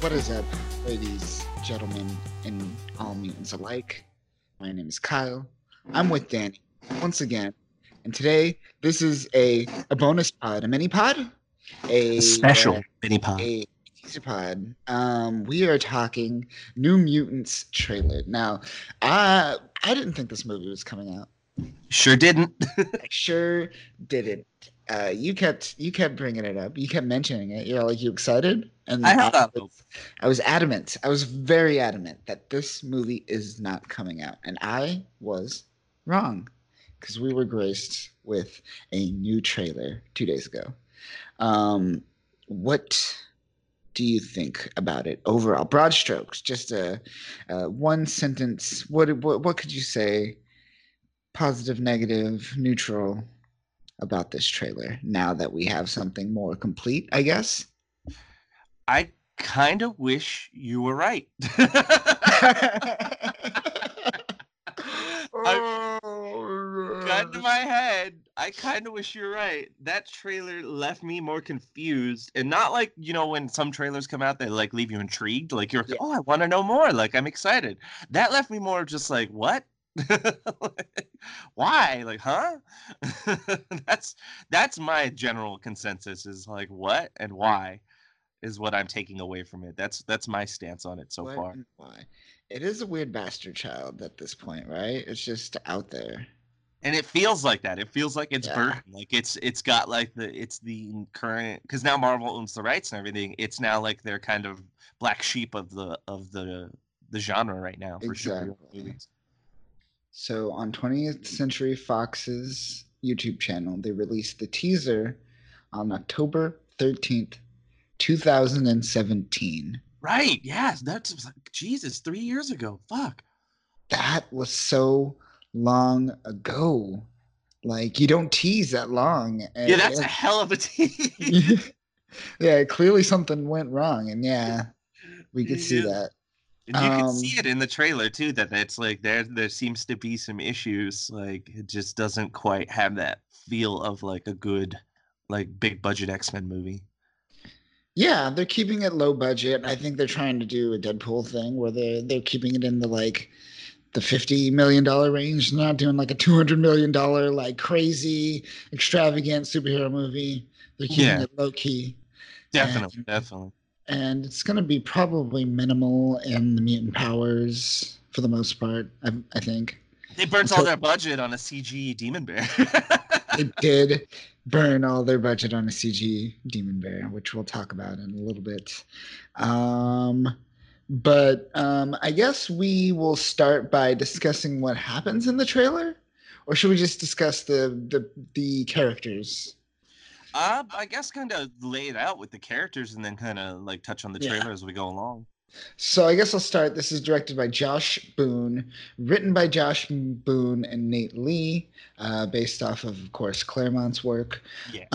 What is up, ladies, gentlemen, and all mutants alike? My name is Kyle. I'm with Danny once again, and today this is a bonus pod, a mini pod, A a uh, special mini pod. a teaser pod. We are talking New Mutants trailer. Now, I didn't think this movie was coming out. Sure didn't. I sure didn't. You kept bringing it up. You kept mentioning it. You're like, you excited? And I held out hope. I was adamant. I was very adamant that this movie is not coming out, and I was wrong because we were graced with a new trailer 2 days ago. What do you think about it overall? Broad strokes, just a one sentence. What could you say? Positive, negative, neutral about this trailer now that we have something more complete, I guess. I kind of wish you were right. Gun to my head, I kind of wish you're right. That trailer left me more confused, and not like, when some trailers come out, they like leave you intrigued, like you're, Yeah. oh, I want to know more, like I'm excited. That left me more just like, what? Why? Like, huh? That's my general consensus, is like, what and why is what I'm taking away from it. That's my stance on it so What far. and why? It is a weird bastard child at this point, right? It's just out there. And it feels like that. It feels like it's Yeah. burdened. Like it's got like the current, because now Marvel owns the rights and everything. It's now like they're kind of black sheep of the genre right now for superhero Exactly. movies. So on 20th Century Fox's YouTube channel, they released the teaser on October 13th, 2017. Right. Yes. That's like, Jesus, 3 years ago. Fuck. That was so long ago. Like, you don't tease that long. Yeah, that's a hell of a team. Yeah, clearly something went wrong, and yeah, we could see Yeah. that. And you can see it in the trailer too, that it's like there seems to be some issues. Like it just doesn't quite have that feel of like a good, like big budget X-Men movie. Yeah, they're keeping it low budget. I think they're trying to do a Deadpool thing where they're keeping it in the $50 million range, not doing like a $200 million like crazy extravagant superhero movie. They're keeping Yeah, it low key, and definitely. and it's going to be probably minimal in the mutant powers for the most part. I think. They burnt all Until their budget on a CG Demon Bear. they did burn all their budget on a CG Demon Bear, which we'll talk about in a little bit. But I guess we will start by discussing what happens in the trailer, or should we just discuss the characters? I guess kind of lay it out with the characters and then kind of like touch on the Yeah. trailer as we go along. So I guess I'll start. This is directed by Josh Boone, written by Josh Boone and Nate Lee, based off of course, Claremont's work. Yeah.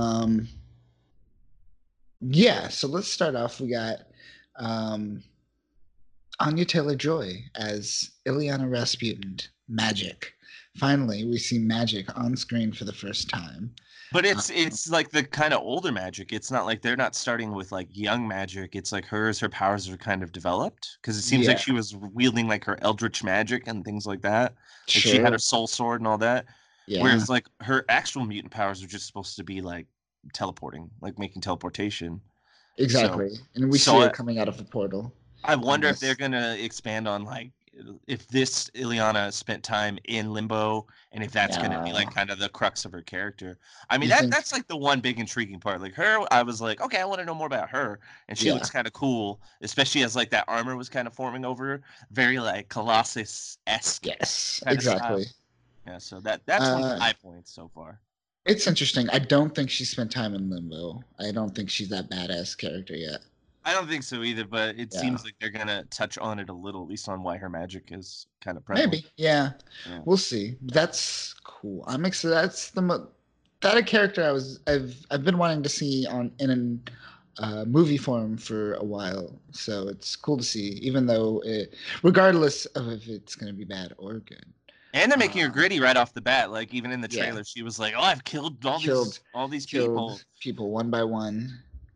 Yeah, so let's start off. We got um, Anya Taylor-Joy as Ileana Rasputin, Magic. Finally, we see Magic on screen for the first time. But it's like the kind of older Magic. It's not like they're not starting with like young Magic. It's like her powers are kind of developed, because it seems like she was wielding like her Eldritch Magic and things like that. Like she had her soul sword and all that. Yeah. Whereas like her actual mutant powers are just supposed to be like teleporting, like making teleportation. Exactly. And we see her coming out of the portal. I wonder if they're gonna expand on like if this Ileana spent time in Limbo, and if that's gonna be like kind of the crux of her character. I mean, that's like the one big intriguing part. Like her, I was like, okay, I want to know more about her, and she looks kind of cool, especially as like that armor was kind of forming over her, very like Colossus-esque. Yes, exactly. Yeah, so that's one of the high points so far. It's interesting. I don't think she spent time in Limbo. I don't think she's that badass character yet. I don't think so either, but it seems like they're gonna touch on it a little, at least on why her magic is kind of prevalent. Maybe, yeah. We'll see. That's cool. I'm excited. That's that a character I've been wanting to see in movie form for a while. So it's cool to see, even though regardless of if it's gonna be bad or good. And they're making her gritty right off the bat. Like even in the trailer, she was like, "Oh, I've killed all these people one by one."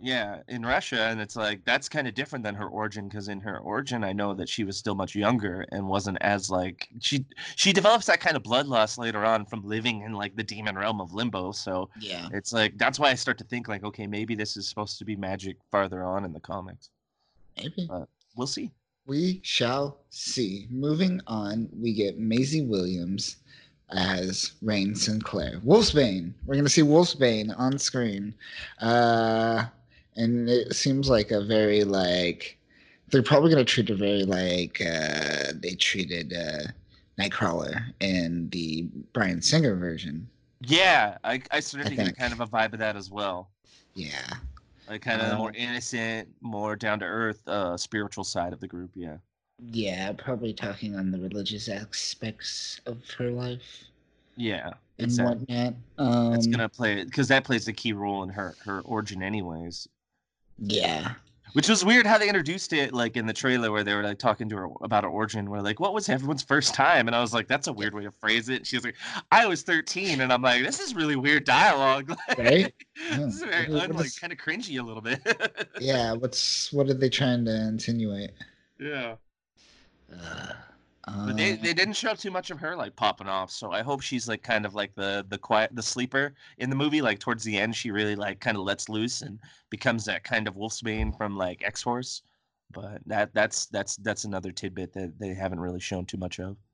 Yeah, in Russia, and it's like that's kind of different than her origin because in her origin, I know that she was still much younger and wasn't as like she develops that kind of bloodlust later on from living in like the demon realm of limbo. So Yeah, it's like that's why I start to think like, okay, maybe this is supposed to be magic farther on in the comics, maybe. but we'll see. We shall see. Moving on, we get Maisie Williams as Rain Sinclair. Wolfsbane. We're going to see Wolfsbane on screen. Uh, and it seems like a very, like, they're probably going to treat it very like they treated Nightcrawler in the Bryan Singer version. Yeah, I started I to get think. kind of a vibe of that as well. Yeah. Like kind of the more innocent, more down to earth, spiritual side of the group. Yeah. Yeah, probably talking on the religious aspects of her life. Yeah, And exactly. whatnot. That's gonna play because that plays a key role in her origin, anyways. Yeah. Which was weird how they introduced it, like in the trailer where they were like talking to her about her origin. Where like, what was everyone's first time? And I was like, that's a weird way to phrase it. And she was like, I was 13, and I'm like, this is really weird dialogue. Right? This Oh, is very what like is? kind of cringy a little bit. Yeah. What are they trying to insinuate? Yeah. Uh, But they didn't show too much of her like popping off, so I hope she's like kind of like the sleeper in the movie. Like towards the end, she really like kind of lets loose and becomes that kind of Wolfsbane from like X Force. But that's another tidbit that they haven't really shown too much of.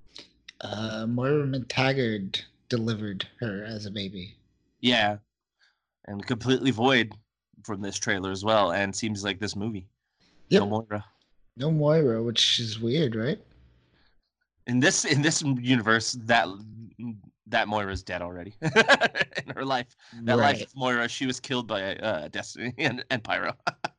Moira McTaggart delivered her as a baby. Yeah, and completely void from this trailer as well, and seems like this movie. No Yep. Moira. No Moira, which is weird, right? In this universe, that Moira's dead already in her life. That life Right. of Moira, she was killed by Destiny and Pyro.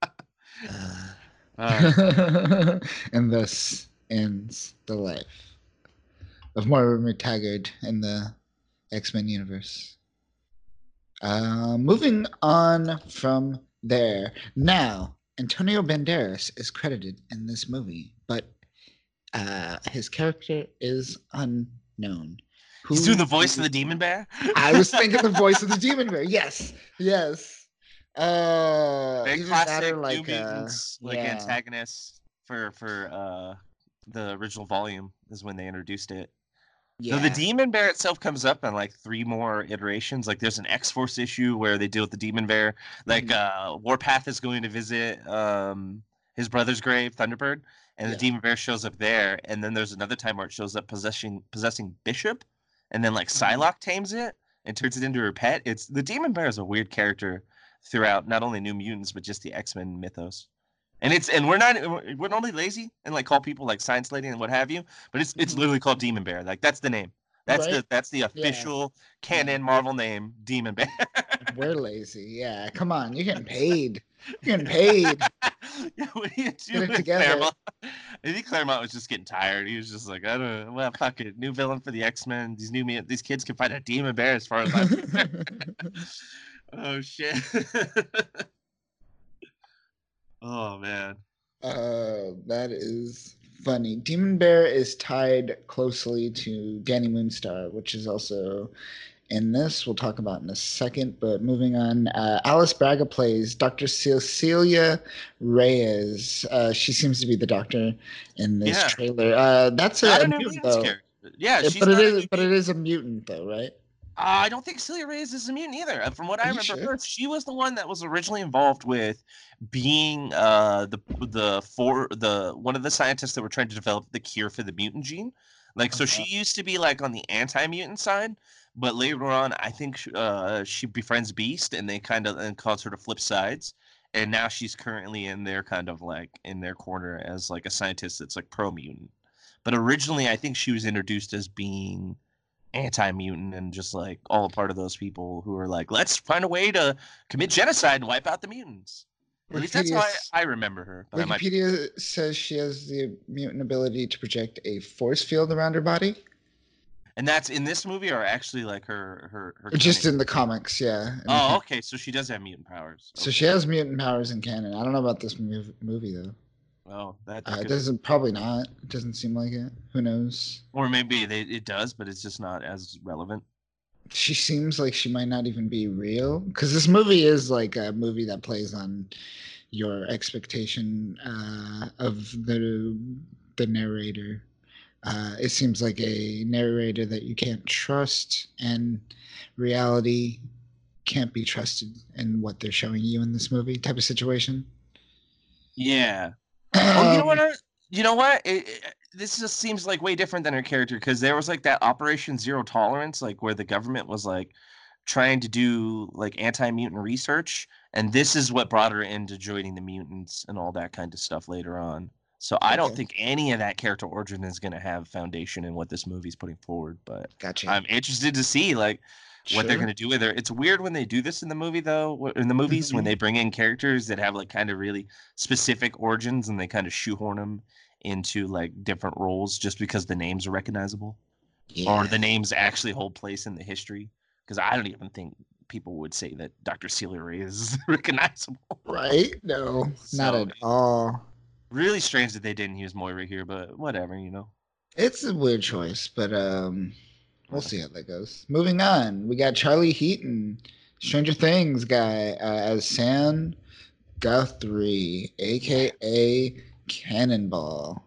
Uh, uh, and thus ends the life of Moira McTaggart in the X-Men universe. Moving on from there. Now, Antonio Banderas is credited in this movie, but his character is unknown. he's doing Who the voice of the Demon Bear. I was thinking the voice of the Demon Bear. Yes, yes. Very Either that or classic New like Mutants like yeah, antagonists for the original volume is when they introduced it. Though the yeah. Demon Bear itself comes up in like 3 more iterations. Like there's an X-Force issue where they deal with the Demon Bear. Like Warpath is going to visit his brother's grave, Thunderbird, and the Yeah. Demon Bear shows up there. And then there's another time where it shows up possessing Bishop, and then like Psylocke tames it and turns it into her pet. It's the Demon Bear is a weird character throughout not only New Mutants but just the X-Men mythos. And we're normally lazy and like call people like Science Lady and what have you, but it's literally called Demon Bear. Like that's the name. Right? That's the Yeah. official Yeah. canon Marvel name, Demon Bear. We're lazy. Yeah. Come on. You're getting paid. You're getting paid. Yeah, what do you Get do it with together. Claremont? I think Claremont was just getting tired. He was just like, I don't know. Well, fuck it. New villain for the X-Men. These kids can fight a Demon Bear as far as I'm concerned. Oh shit. Oh man. That is funny. Demon Bear is tied closely to Danny Moonstar, which is also in this. We'll talk about in a second. But moving on, Alice Braga plays Dr. Cecilia Reyes. She seems to be the doctor in this Yeah. trailer. That's Not a a New mutant Mutants though. character. Yeah, she's But it not a is. New But it Mutant. is a mutant though, right? I don't think Celia Reyes is a mutant either. From what Are I you remember sure? her, she was the one that was originally involved with being the one of the scientists that were trying to develop the cure for the mutant gene. Like so she Uh, used to be like on the anti-mutant side, but later on I think she befriends Beast and they kind of and cause her to flip sides. And now she's currently in their kind of like in their corner as like a scientist that's like pro mutant. But originally I think she was introduced as being anti-mutant and just like all a part of those people who are like, let's find a way to commit genocide and wipe out the mutants. At least that's Wikipedia how I remember her. But I might be. Wikipedia says she has the mutant ability to project a force field around her body. And that's in this movie or actually like her Just canon. in the comics, yeah. In the Oh, canon. okay. So she does have mutant powers. So she Okay. has mutant powers in canon. I don't know about this movie though. Oh, that It could, doesn't probably not. It doesn't seem like it. Who knows? or maybe it does, but it's just not as relevant. she seems like she might not even be real, because this movie is like a movie that plays on your expectation of the narrator. It seems like a narrator that you can't trust, and reality can't be trusted in what they're showing you in this movie type of situation. Yeah. Oh, you know what? You know what? This just seems like way different than her character, because there was like that Operation Zero Tolerance, like where the government was like trying to do like anti-mutant research, and this is what brought her into joining the mutants and all that kind of stuff later on. So I don't think any of that character origin is going to have foundation in what this movie's putting forward, but Gotcha. I'm interested to see like what they're going to do with her. It's weird when they do this in the movie though, in the movies when they bring in characters that have like kind of really specific origins and they kind of shoehorn them into like different roles just because the names are recognizable or the names actually hold place in the history. Because I don't even think people would say that Dr. Celia Ray is recognizable. Right? No, not at all. Really strange that they didn't use Moira here, but whatever, It's a weird choice, but we'll see how that goes. Moving on, we got Charlie Heaton, Stranger Things guy, as Sam Guthrie, aka Cannonball.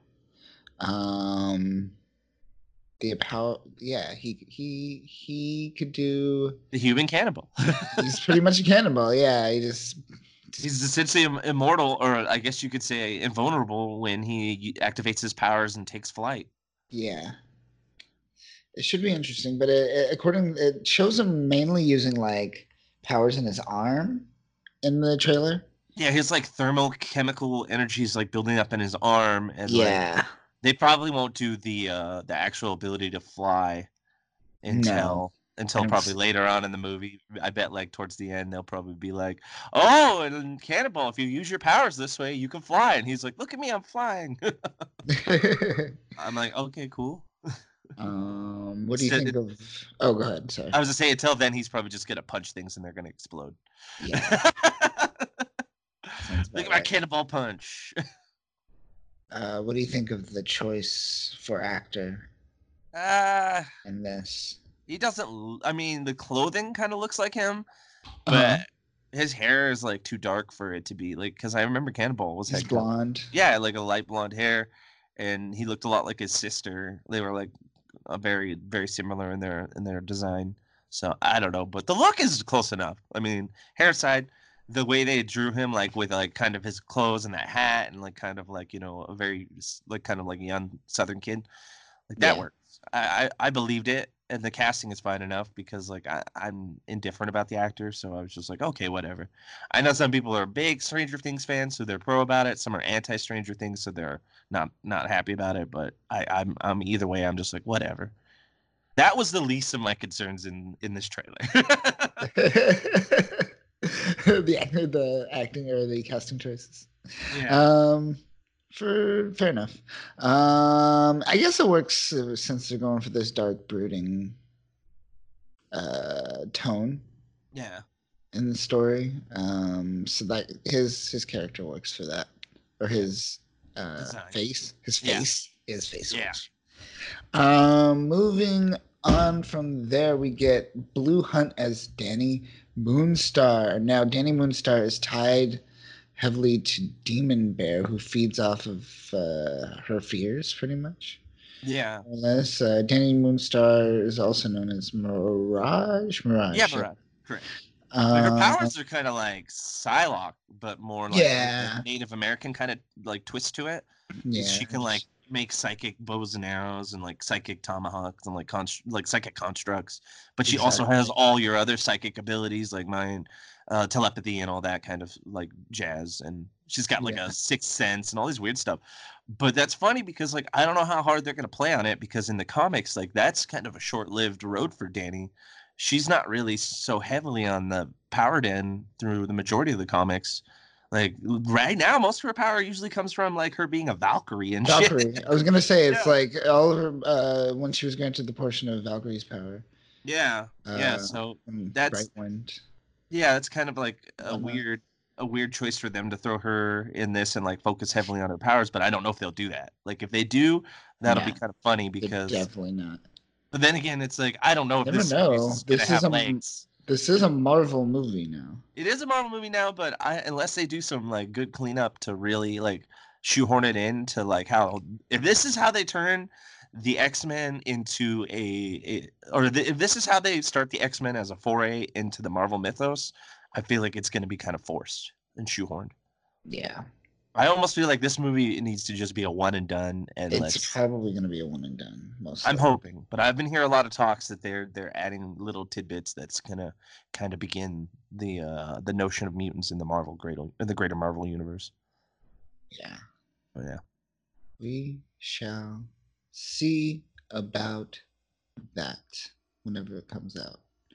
The power, yeah, he could do the human cannibal. He's pretty much a cannibal. Yeah, he's essentially immortal, or I guess you could say invulnerable when he activates his powers and takes flight. Yeah, it should be interesting, but it shows him mainly using like powers in his arm in the trailer. Yeah, his like thermochemical energy is like building up in his arm, and like they probably won't do the actual ability to fly until probably later on in the movie. I bet like towards the end they'll probably be like, "Oh, and Cannonball, if you use your powers this way, you can fly." And he's like, "Look at me, I'm flying." I'm like, "Okay, cool." What do you think of? Oh, go ahead. Sorry. I was gonna say until then he's probably just gonna punch things and they're gonna explode. Yeah. Look at my cannonball punch. What do you think of the choice for actor? In this, he doesn't. I mean, the clothing kind of looks like him, but his hair is like too dark for it to be like. Because I remember Cannonball was blonde. Yeah, like a light blonde hair, and he looked a lot like his sister. They were like a very very similar in their design. So I don't know, but the look is close enough. I mean, hair side, the way they drew him, like with like kind of his clothes and that hat, and like kind of like a very like kind of like a young Southern kid, like that works. I believed it, and the casting is fine enough because like I'm indifferent about the actor, so I was just like, okay, whatever. I know some people are big Stranger Things fans, so they're pro about it. Some are anti Stranger Things, so they're not happy about it. But I'm either way. I'm just like whatever. That was the least of my concerns in this trailer. the acting or the casting choices. Yeah. Fair enough. I guess it works since they're going for this dark brooding tone. Yeah. In the story, so that his character works for that, or his face. His face. Yeah. Moving on from there, we get Blue Hunt as Dani Moonstar. Now, Dani Moonstar is tied heavily to Demon Bear, who feeds off of her fears, pretty much. Yeah. Yes, Dani Moonstar is also known as Mirage. Yeah, Mirage. Correct. Her powers are kind of like Psylocke, but more like a Native American kind of like twist to it. Yeah, she can like make psychic bows and arrows and like psychic tomahawks and like psychic constructs, but she also has all your other psychic abilities like mind, telepathy, and all that kind of like jazz. And she's got like a sixth sense and all these weird stuff. But that's funny because like I don't know how hard they're gonna play on it, because in the comics like that's kind of a short-lived road for Dani. She's not really so heavily on the powered end through the majority of the comics. Like right now, most of her power usually comes from like her being a Valkyrie and shit. I was gonna say it's like all of her when she was granted the portion of Valkyrie's power. Yeah, So that's Brightwind. Yeah, that's kind of like a weird choice for them to throw her in this and like focus heavily on her powers. But I don't know if they'll do that. Like if they do, that'll be kind of funny because definitely not. But then again, it's like I don't know if Never this series know. is gonna have legs. This is a Marvel movie now. It is a Marvel movie now, but unless they do some like good cleanup to really like shoehorn it into like how if this is how they turn the X-Men into if this is how they start the X-Men as a foray into the Marvel mythos, I feel like it's going to be kind of forced and shoehorned. Yeah. I almost feel like this movie needs to just be a one and done, and it's probably going to be a one and done. Mostly. I'm hoping, but I've been hearing a lot of talks that they're adding little tidbits that's gonna kind of begin the notion of mutants in the greater Marvel universe. Yeah. Oh, yeah. We shall see about that whenever it comes out.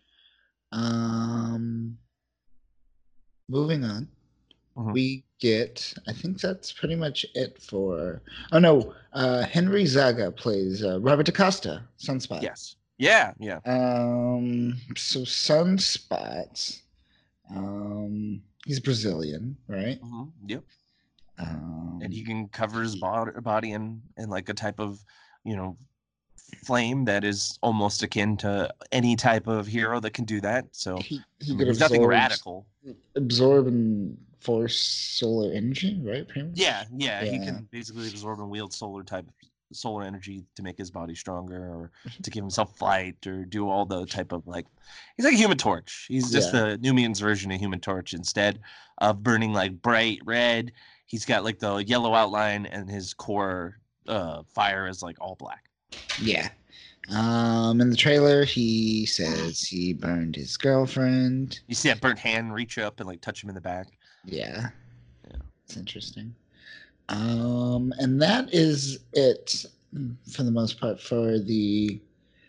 Moving on. Mm-hmm. We get, I think that's pretty much it for. Oh no, Henry Zaga plays Robert DaCosta, Sunspot. Yes. Yeah. So Sunspot, he's Brazilian, right? Mm-hmm. Yep. And he can cover his body in like a type of, flame that is almost akin to any type of hero that can do that. So there's nothing radical. Absorb and force solar energy, right? Yeah. He can basically absorb and wield solar energy to make his body stronger, or to give himself flight, or do all the type of like. He's like a Human Torch. He's just the New Mutants version of Human Torch. Instead of burning like bright red, he's got like the yellow outline, and his core fire is like all black. Yeah. In the trailer, he says he burned his girlfriend. You see that burnt hand reach up and like touch him in the back. Yeah. It's interesting. And that is it for the most part for the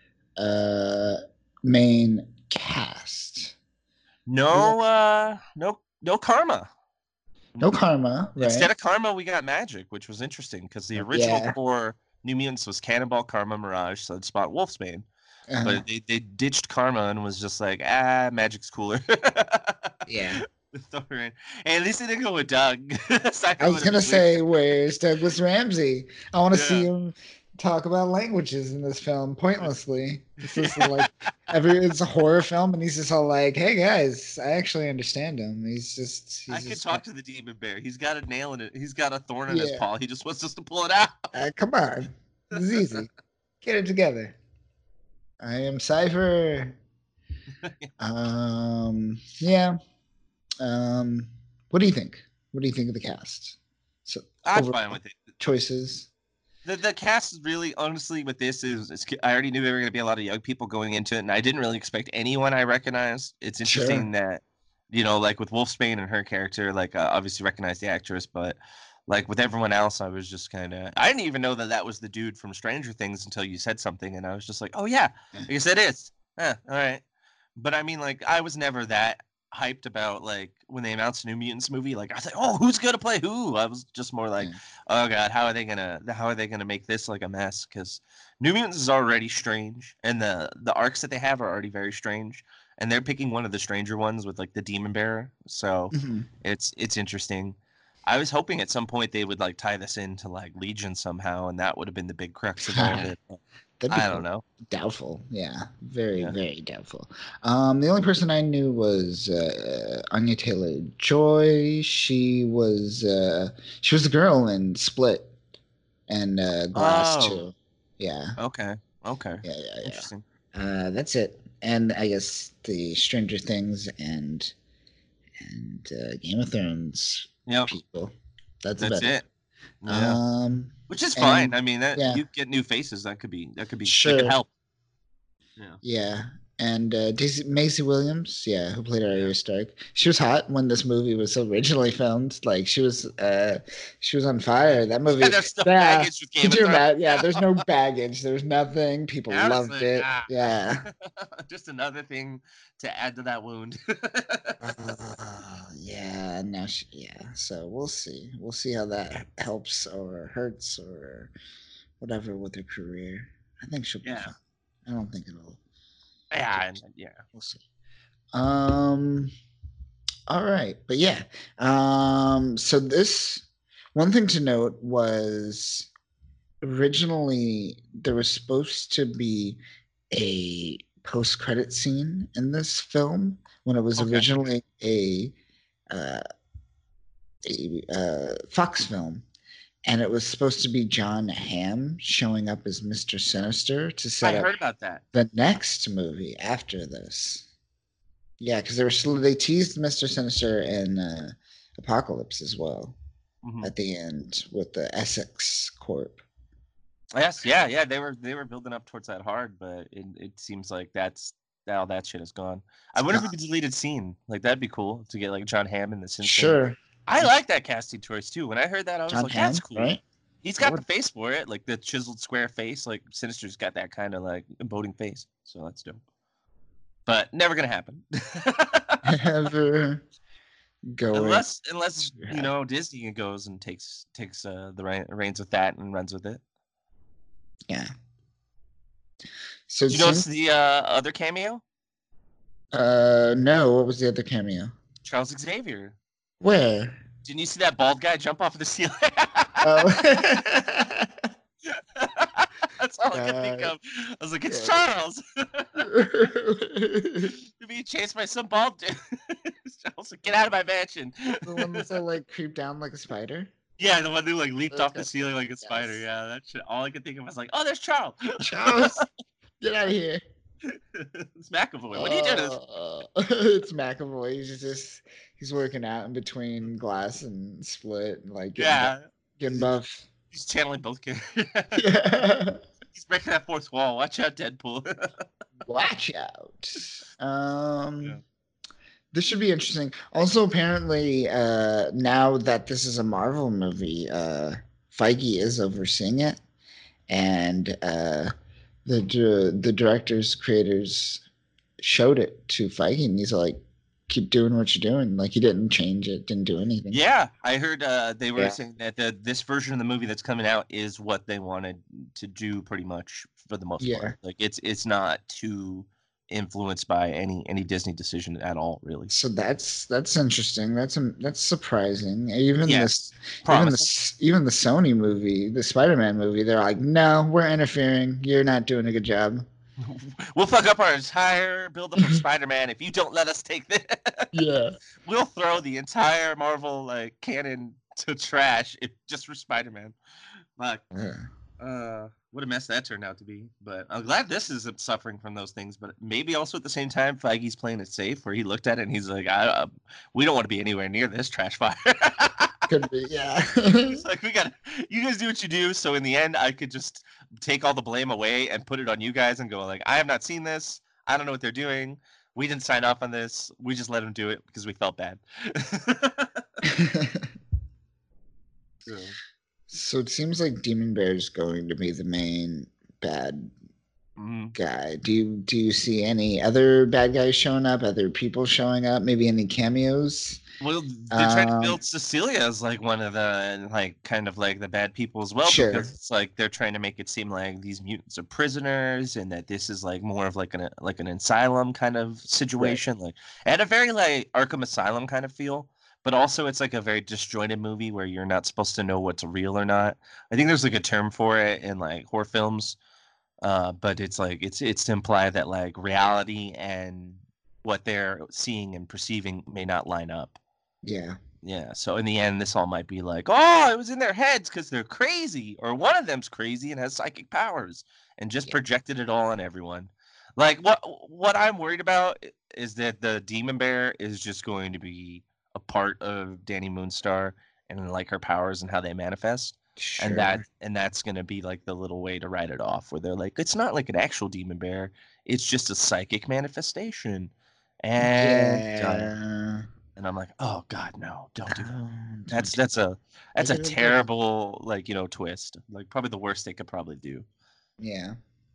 main cast. No Karma. No Karma, right? Instead of Karma, we got Magic, which was interesting because the original core New Mutants was Cannonball, Karma, Mirage, Sunspot, Wolfsbane. But they ditched Karma and was just like, Magic's cooler. Yeah. And at least they didn't go with Doug. I was gonna say, where's Douglas Ramsey? I want to see him talk about languages in this film pointlessly. This is like it's a horror film, and he's just all like, "Hey guys, I actually understand him." I could talk to the demon bear. He's got a nail in it. He's got a thorn in his paw. He just wants us to pull it out. Come on, this is easy. Get it together. I am Cypher. Yeah. What do you think? What do you think of the cast? So I'm fine with it. Choices. The cast really, honestly, with this is I already knew there were going to be a lot of young people going into it, and I didn't really expect anyone I recognized. It's interesting that, like with Wolfsbane and her character, like obviously recognize the actress, but like with everyone else, I was just kind of, I didn't even know that was the dude from Stranger Things until you said something, and I was just like, oh yeah, I guess it is. All right. But I mean, like, I was never that hyped about like when they announced a New Mutants movie. Like I was like, oh, who's gonna play who? I was just more like, oh god, how are they gonna make this like a mess? Because New Mutants is already strange, and the arcs that they have are already very strange, and they're picking one of the stranger ones with like the Demon Bearer. So it's interesting. I was hoping at some point they would like tie this into like Legion somehow, and that would have been the big crux of all of it. I don't know. Doubtful. Yeah. Very, very doubtful. The only person I knew was Anya Taylor-Joy. She was the girl in Split and Glass too. Yeah. Okay. Yeah. Interesting. That's it. And I guess the Stranger Things and Game of Thrones people. That's it. Yeah. Which is fine. I mean, you get new faces. That could sure. That could help. Yeah. And Maisie Williams, who played Arya Stark. She was hot when this movie was originally filmed. Like she was on fire. That movie. There's no baggage with Game of Thrones. There's no baggage. There's nothing. People loved it. Yeah. Just another thing to add to that wound. So we'll see. We'll see how that helps or hurts or whatever with her career. I think she'll be fine. I don't think it'll. Yeah. We'll see. All right, but so this one thing to note was originally there was supposed to be a post-credit scene in this film when it was Okay. originally uh, a Fox film, and it was supposed to be John Hamm showing up as Mr. Sinister to set I up heard about that. the next movie after this. Yeah, because they teased Mr. Sinister in Apocalypse as well Mm-hmm. at the end with the Essex Corp. Yes, yeah. They were building up towards that hard, but it seems like that's now that shit is gone. I wonder if Uh, we could deleted scene. Like that'd be cool to get like John Hamm in the Sinister. sure, I like that casting choice too. When I heard that, I was John like, that's Hamm, cool. right? He's That got the would face for it, like the chiseled square face. Like Sinister's got that kind of like boding face. So that's dope. But never gonna happen. ever going unless to happen. Disney goes and takes the reins with that and runs with it. Yeah. So Did it you notice seems. the other cameo? No. What was the other cameo? Charles Xavier. Where? Didn't you see that bald guy jump off of the ceiling? Oh. That's all I could think of. I was like, it's Charles. You're being chased by some bald dude. I was like, get out of my mansion. The one that's all like creeped down like a spider. Yeah, the one who like leaped off the Okay. ceiling like a spider. Yes. Yeah, that shit. All I could think of was like, oh, there's Charles. Charles, get out of here. It's McAvoy. What are you doing? It's McAvoy. He's working out in between Glass and Split, and like getting buff. He's channeling both characters. Yeah. He's breaking that fourth wall. Watch out, Deadpool. Watch out. This should be interesting. Also, apparently, now that this is a Marvel movie, Feige is overseeing it, and the directors, creators showed it to Feige, and he's like, "Keep doing what you're doing." Like he didn't change it, didn't do anything. Yeah, I heard they were saying that this version of the movie that's coming out is what they wanted to do, pretty much for the most part. Like it's not too influenced by any Disney decision at all, really. So that's interesting. That's surprising. Even even the Sony movie, the Spider-Man movie, they're like, no, we're interfering. You're not doing a good job. We'll fuck up our entire build-up of Spider-Man if you don't let us take this. Yeah, we'll throw the entire Marvel like canon to trash if just for Spider-Man. Like, what a mess that turned out to be. But I'm glad this isn't suffering from those things. But maybe also at the same time, Feige's playing it safe, where he looked at it and he's like, "We don't want to be anywhere near this trash fire." Could be, yeah. It's like you guys do what you do. So in the end, I could just take all the blame away and put it on you guys and go like, "I have not seen this. I don't know what they're doing. We didn't sign off on this. We just let them do it because we felt bad." So it seems like Demon Bear is going to be the main bad guy. Do you see any other bad guys showing up? Other people showing up? Maybe any cameos? Well, they're trying to build Cecilia as like one of the like kind of like the bad people as well, because it's like they're trying to make it seem like these mutants are prisoners and that this is like more of like an asylum kind of situation, like and a very like Arkham Asylum kind of feel. But also it's like a very disjointed movie where you're not supposed to know what's real or not. I think there's like a term for it in like horror films, but it's like it's to imply that like reality and what they're seeing and perceiving may not line up. Yeah. So in the end, this all might be like, oh, it was in their heads because they're crazy, or one of them's crazy and has psychic powers and just projected it all on everyone. Like what I'm worried about is that the Demon Bear is just going to be a part of Danny Moonstar and like her powers and how they manifest. And that's going to be like the little way to write it off, where they're like, it's not like an actual demon bear, it's just a psychic manifestation. And and I'm like, oh god, no, don't do that. That's a terrible like twist. Like probably the worst they could probably do. Yeah.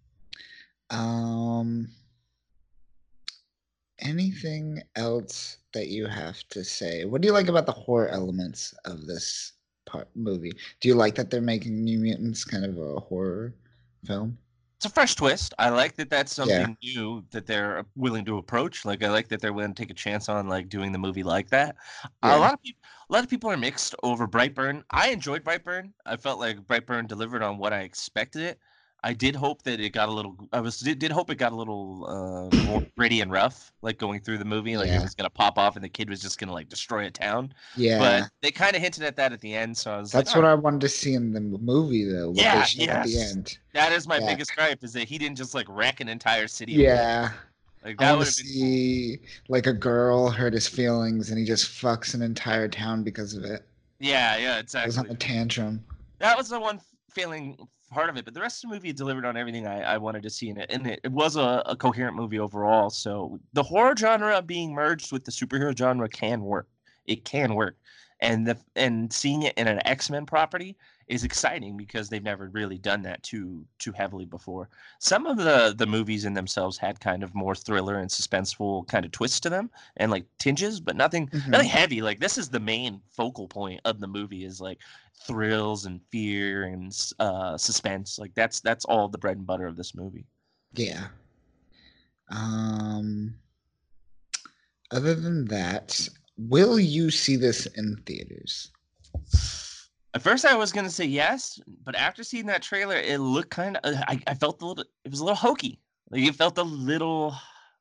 Anything else that you have to say? What do you like about the horror elements of this movie? Do you like that they're making New Mutants kind of a horror film? It's a fresh twist. I like that that's something new that they're willing to approach. Like I like that they're willing to take a chance on like doing the movie like that. A lot of people are mixed over Brightburn. I enjoyed Brightburn. I felt like Brightburn delivered on what I expected it. I did hope that it got a little. Did hope it got a little more gritty and rough, like going through the movie, like it Yeah. was gonna pop off and the kid was just gonna like destroy a town. But Yeah. they kind of hinted at that at the end, so I was like, That's all what right. I wanted to see in the movie, though. What they Yeah, showed at the yes, end. that is my Yeah. biggest gripe is that he didn't just like wreck an entire city of Limbo. Yeah. Like I that want to would have been cool. see like a girl hurt his feelings and he just fucks an entire town because of it. Yeah, Goes on exactly. a tantrum. That was the one failing part of it, but the rest of the movie delivered on everything I wanted to see in it, and it was a coherent movie overall. So the horror genre being merged with the superhero genre can work. It can work, and seeing it in an X-Men property is exciting because they've never really done that too heavily before. Some of the movies in themselves had kind of more thriller and suspenseful kind of twists to them and like tinges, but nothing Hmm. heavy. Like this is the main focal point of the movie is like thrills and fear and suspense. Like that's all the bread and butter of this movie. Yeah. Um, Other than that, will you see this in theaters? At first, I was gonna say yes, but after seeing that trailer, it looked kind of. I felt a little. It was a little hokey. Like it felt a little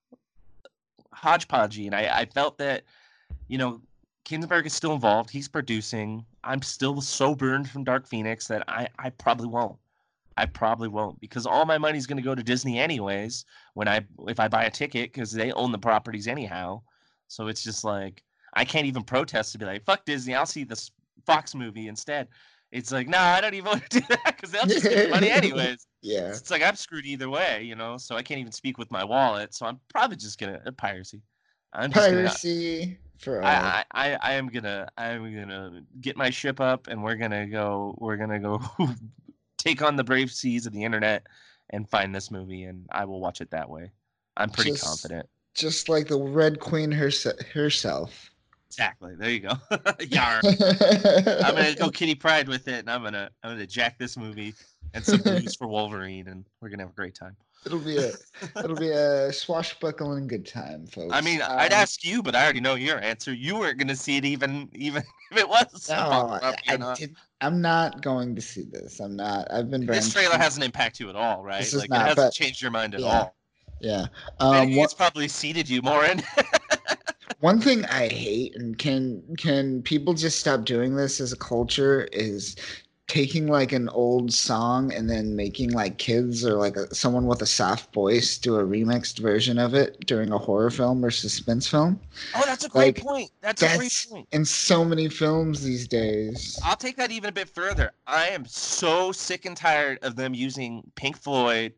hodgepodgey, and I felt that you know Kinsenberg is still involved. He's producing. I'm still so burned from Dark Phoenix that I probably won't. I probably won't because all my money's going to go to Disney anyways when I if I buy a ticket because they own the properties anyhow. So it's just like I can't even protest to be like fuck Disney. I'll see this Fox movie instead. It's like no, I don't even want to do that because they'll just give me money anyways. Yeah. So it's like I'm screwed either way, you know. So I can't even speak with my wallet. So I'm probably just gonna piracy. I'm just gonna Piracy for all. I am gonna get my ship up and we're gonna go take on the brave seas of the internet and find this movie and I will watch it that way. I'm pretty Just confident. just like the Red Queen herself. Exactly. There you go. Yar. I'm gonna go Kitty Pride with it and I'm gonna jack this movie and some booze for Wolverine and we're gonna have a great time. It'll be a it'll be a swashbuckling good time, I folks. mean, I'd ask you, but I already know your answer. You weren't gonna see it even if it was a No, box office I or not. did. I'm not going to see this. I'm not. I've been This burned. trailer hasn't impacted you at all, This right? is Like it not. hasn't But changed your mind at yeah, all. yeah. If anything, What it's probably seeded you more in. one thing I hate, and can people just stop doing this as a culture, is taking like an old song and then making like kids or like someone with a soft voice do a remixed version of it during a horror film or suspense film. Oh, that's a great Like point. That's a great that's point. in so many films these days. I'll take that even a bit further. I am so sick and tired of them using Pink Floyd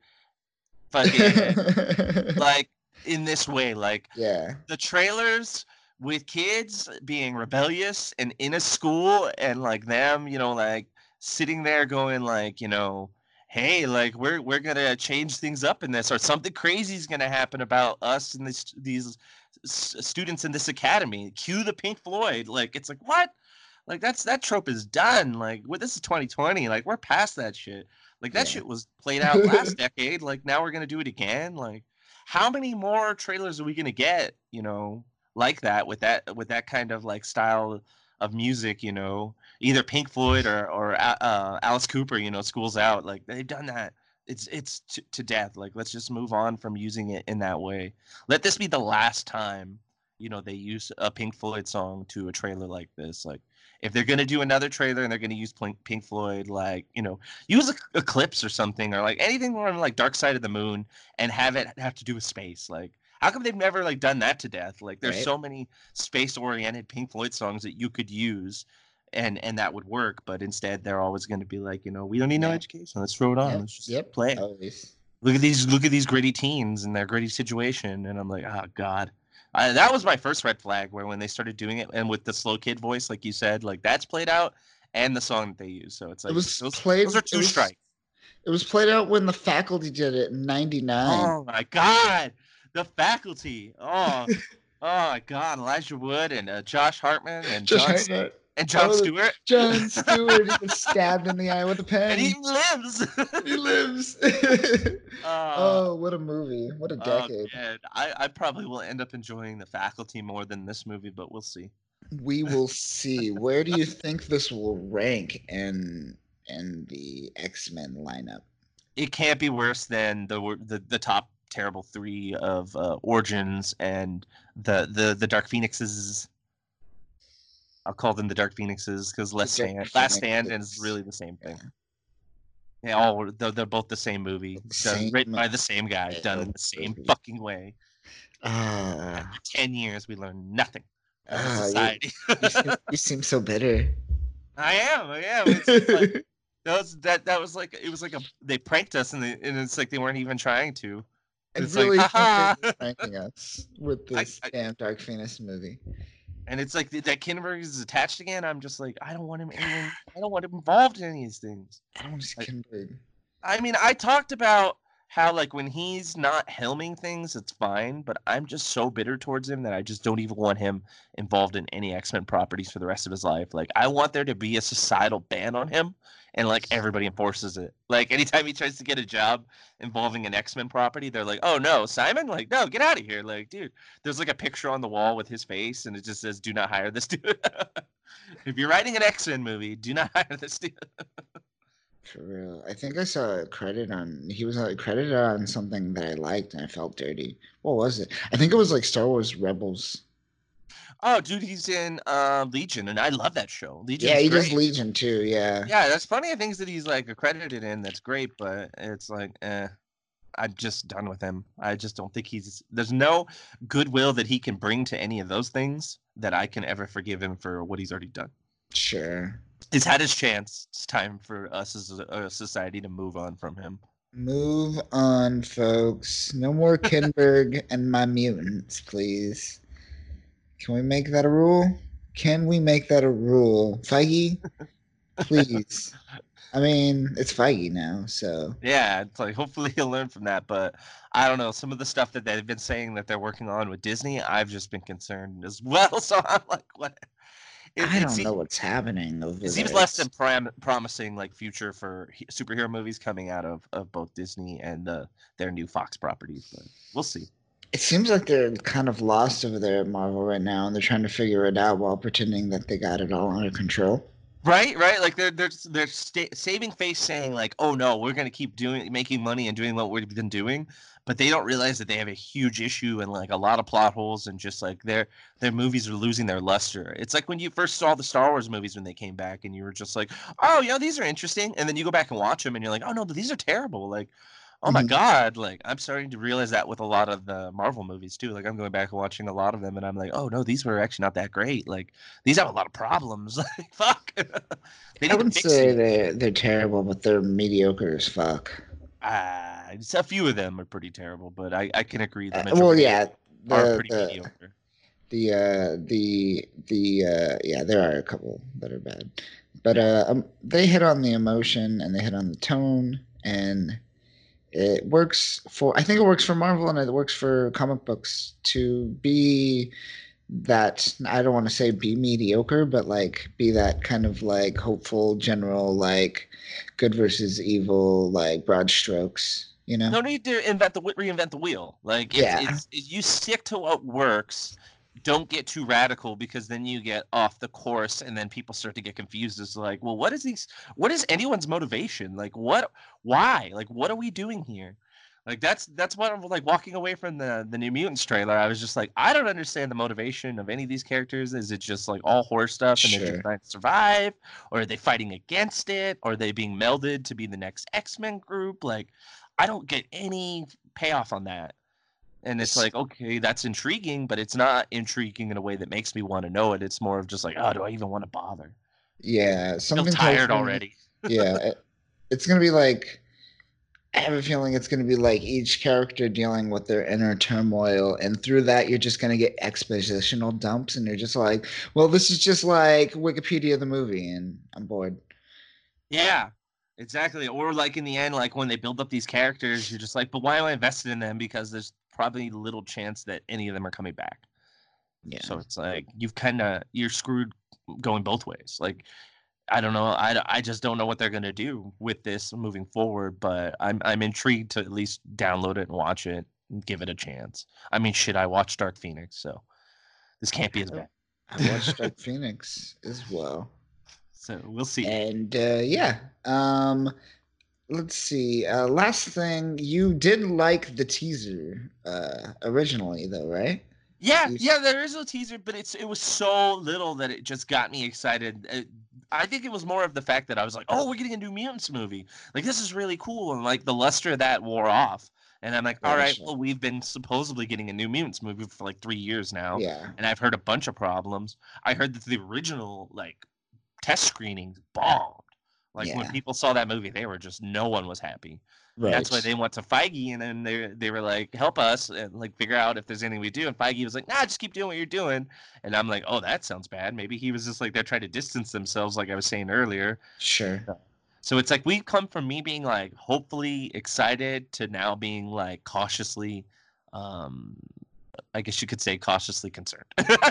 fucking like in this way. Like Yeah. the trailers with kids being rebellious and in a school and like them, like sitting there going like, hey, like we're gonna change things up in this, or something crazy is gonna happen about us and these students in this academy. Cue the Pink Floyd. Like it's like what? Like that trope is done. Like this is 2020. Like we're past that shit. Like that Yeah. shit was played out last decade. Like now we're gonna do it again. Like how many more trailers are we gonna get? Like that with that kind of like style of music. Either Pink Floyd or Alice Cooper. Schools Out. Like they've done that. It's to death. Like let's just move on from using it in that way. Let this be the last time they use a Pink Floyd song to a trailer like this. Like if they're gonna do another trailer and they're gonna use Pink Floyd, like use Eclipse or something, or like anything more like Dark Side of the Moon, and have it have to do with space. Like how come they've never like done that to death? Like there's Right. so many space oriented Pink Floyd songs that you could use. And that would work, but instead they're always going to be like, we don't need no Yeah. education. Let's throw it on. Yep. Let's just Yep. play it. Always. Look at these gritty teens and their gritty situation, and I'm like, oh god. That was my first red flag, where when they started doing it and with the slow kid voice, like you said, like that's played out, and the song that they use. So it's It like was those played. are two strikes. It was played out when the Faculty did it in '99. Oh my god, the Faculty. Oh my god, Elijah Wood and Josh Hartman and Just heard that. Jon Oh, Stewart. John Stewart. He gets stabbed in the eye with a pen. And he lives. He lives. Oh, what a movie! What a decade. Man. I probably will end up enjoying the Faculty more than this movie, but we'll see. We will see. Where do you think this will rank in the X-Men lineup? it can't be worse than the top terrible 3 of Origins and the Dark Phoenixes. I'll call them the Dark Phoenixes because The Dark Last Stand is Phoenix. really the same thing. Yeah. They're both the same movie, done Same. written by the same guy, done in the same fucking way. Ah. For 10 years, we learned nothing as a Ah. society. You seem so bitter. I am. It's just like that was like it was like they pranked us and it's like they weren't even trying to. I It's like really think they're haha. just pranking us with this I damn Dark Phoenix movie. and it's like that Kinberg is attached again. I'm just like I don't want him anywhere. I don't want him involved in any of these things. I don't want to see Kinberg. I mean, I talked about how like when he's not helming things, it's fine, but I'm just so bitter towards him that I just don't even want him involved in any X-Men properties for the rest of his life. Like I want there to be a societal ban on him and like everybody enforces it. Like anytime he tries to get a job involving an X-Men property, they're like, "Oh no, Simon, like no, get out of here." Like, dude, there's like a picture on the wall with his face and it just says, "Do not hire this dude." If you're writing an X-Men movie, do not hire this dude. For real. I think I saw a credit on he was credited on something that I liked and I felt dirty. What was it? I think it was like Star Wars Rebels. Oh, dude, he's in Legion, and I love that show. Yeah, Legion's he does great. Legion too, yeah. Yeah, there's plenty of things that he's like accredited in. That's great, but it's like, I'm just done with him. I just don't think there's no goodwill that he can bring to any of those things that I can ever forgive him for what he's already done. Sure. He's had his chance. It's time for us as a society to move on from him. Move on, folks. No more Kinberg and my mutants, please. Can we make that a rule? Can we make that a rule? Feige, please. I mean, it's Feige now, so. Yeah, it's like hopefully he'll learn from that. But I don't know. Some of the stuff that they've been saying that they're working on with Disney, I've just been concerned as well. So I'm like, what? I don't know what's happening over It seems there. less than promising, like future for superhero movies coming out of both Disney and their new Fox properties. But we'll see. It seems like they're kind of lost over there at Marvel right now, and they're trying to figure it out while pretending that they got it all under control. Right. Like they're saving face, saying like, "Oh no, we're gonna keep making money and doing what we've been doing," but they don't realize that they have a huge issue and like a lot of plot holes and just like their movies are losing their luster. It's like when you first saw the Star Wars movies when they came back, and you were just like, "Oh, these are interesting," and then you go back and watch them, and you're like, "Oh no, these are terrible." Like, oh my God, like I'm starting to realize that with a lot of the Marvel movies too. Like I'm going back and watching a lot of them and I'm like, oh no, these were actually not that great. Like these have a lot of problems. Like fuck. I wouldn't say they're terrible, but they're mediocre as fuck. A few of them are pretty terrible, but I can agree the majority are pretty mediocre. Yeah, there are a couple that are bad. But they hit on the emotion and they hit on the tone, and it works for, I think it works for Marvel and it works for comic books to be that, I don't want to say be mediocre, but like be that kind of like hopeful general, like good versus evil, like broad strokes, you know? No need to reinvent the wheel. Like it's you stick to what works. Don't get too radical because then you get off the course and then people start to get confused as like, well, what is anyone's motivation? Like why? Like what are we doing here? Like that's what I'm like walking away from the New Mutants trailer. I was just like, I don't understand the motivation of any of these characters. Is it just like all horror stuff and they're just trying to survive? Or are they fighting against it? Or are they being melded to be the next X-Men group? Like I don't get any payoff on that. And it's like, okay, that's intriguing, but it's not intriguing in a way that makes me want to know it. It's more of just like, oh, do I even want to bother? Yeah, I'm tired already. Yeah, it's gonna be like, I have a feeling it's gonna be like each character dealing with their inner turmoil, and through that, you're just gonna get expositional dumps, and you're just like, well, this is just like Wikipedia the movie, and I'm bored. Yeah, exactly. Or like in the end, like when they build up these characters, you're just like, but why am I invested in them? Because there's probably little chance that any of them are coming back. Yeah. So it's like you're screwed going both ways. Like I don't know. I just don't know what they're gonna do with this moving forward. But I'm intrigued to at least download it and watch it and give it a chance. I mean, shit, I watched Dark Phoenix, so this can't be as bad. I watched Dark Phoenix as well. So we'll see. And yeah, let's see. Last thing, you did like the teaser originally, though, right? Yeah, there is a teaser, but it was so little that it just got me excited. I think it was more of the fact that I was like, oh, we're getting a New Mutants movie. Like, this is really cool. And like the luster of that wore off. And I'm like, all right, well, we've been supposedly getting a New Mutants movie for like 3 years now. Yeah. And I've heard a bunch of problems. I heard that the original like test screenings bombed. Like when people saw that movie, they were just, no one was happy. Right. That's why they went to Feige, and then they were like, help us and like figure out if there's anything we do. And Feige was like, nah, just keep doing what you're doing. And I'm like, oh, that sounds bad. Maybe he was just like, they're trying to distance themselves, like I was saying earlier. Sure. So it's like we've come from me being like hopefully excited to now being like cautiously, I guess you could say cautiously concerned.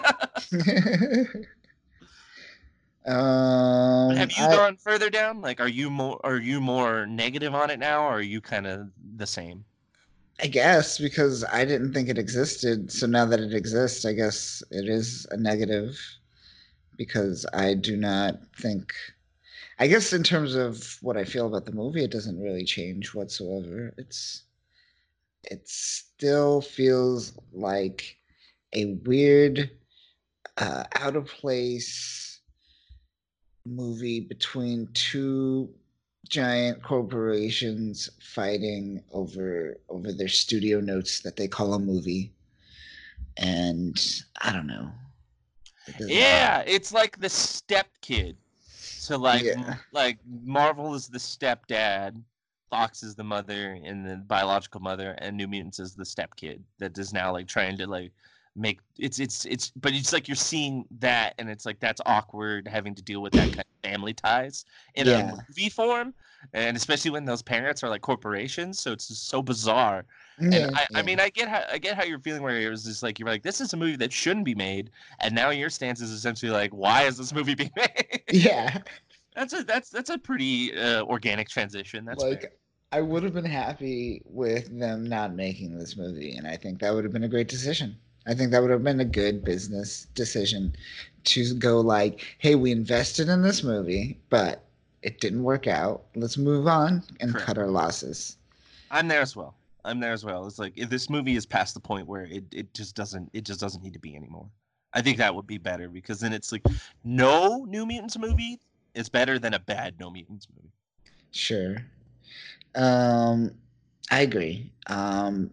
Have you gone further down? Like, are you more negative on it now, or are you kind of the same? I guess because I didn't think it existed, so now that it exists, I guess it is a negative. Because I do not think, I guess in terms of what I feel about the movie, it doesn't really change whatsoever. It still feels like a weird, out of place movie between two giant corporations fighting over their studio notes that they call a movie. And I don't know. Yeah, it's like the step kid. So like like Marvel is the stepdad, Fox is the mother and the biological mother, and New Mutants is the step kid that is now like trying to like make it's but it's like you're seeing that, and it's like that's awkward having to deal with that kind of family ties in a movie form, and especially when those parents are like corporations, so it's just so bizarre. And I mean I get how you're feeling, where it was just like you're like, this is a movie that shouldn't be made, and now your stance is essentially like, why is this movie being made? Yeah. That's a pretty organic transition. That's like fair. I would have been happy with them not making this movie, and I think that would have been a great decision. I think that would have been a good business decision to go like, hey, we invested in this movie, but it didn't work out. Let's move on and cut our losses. I'm there as well. It's like, if this movie is past the point where it just doesn't need to be anymore. I think that would be better, because then it's like no New Mutants movie is better than a bad No Mutants movie. Sure. I agree. But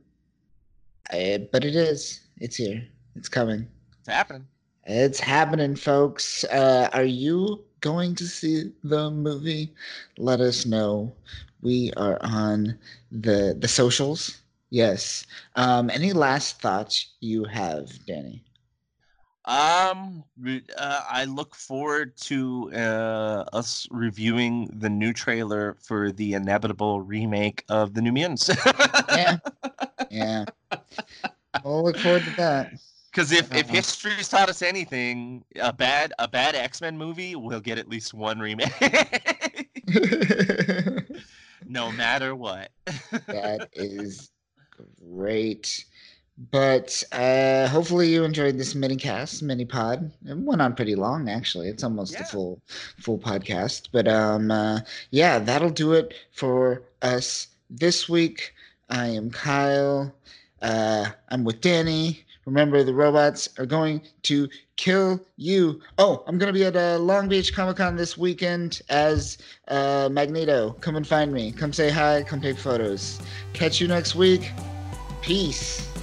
it's here. It's coming. It's happening. It's happening, folks. Are you going to see the movie? Let us know. We are on the socials. Yes. Any last thoughts you have, Danny? I look forward to us reviewing the new trailer for the inevitable remake of the New Mutants. Yeah. We'll look forward to that. Because if history's taught us anything, a bad X-Men movie will get at least one remake. No matter what. That is great. But hopefully you enjoyed this mini pod. It went on pretty long, actually. It's almost a full podcast. But yeah, that'll do it for us this week. I am Kyle. I'm with Danny. Remember, the robots are going to kill you. Oh, I'm going to be at Long Beach Comic-Con this weekend as Magneto. Come and find me. Come say hi. Come take photos. Catch you next week. Peace.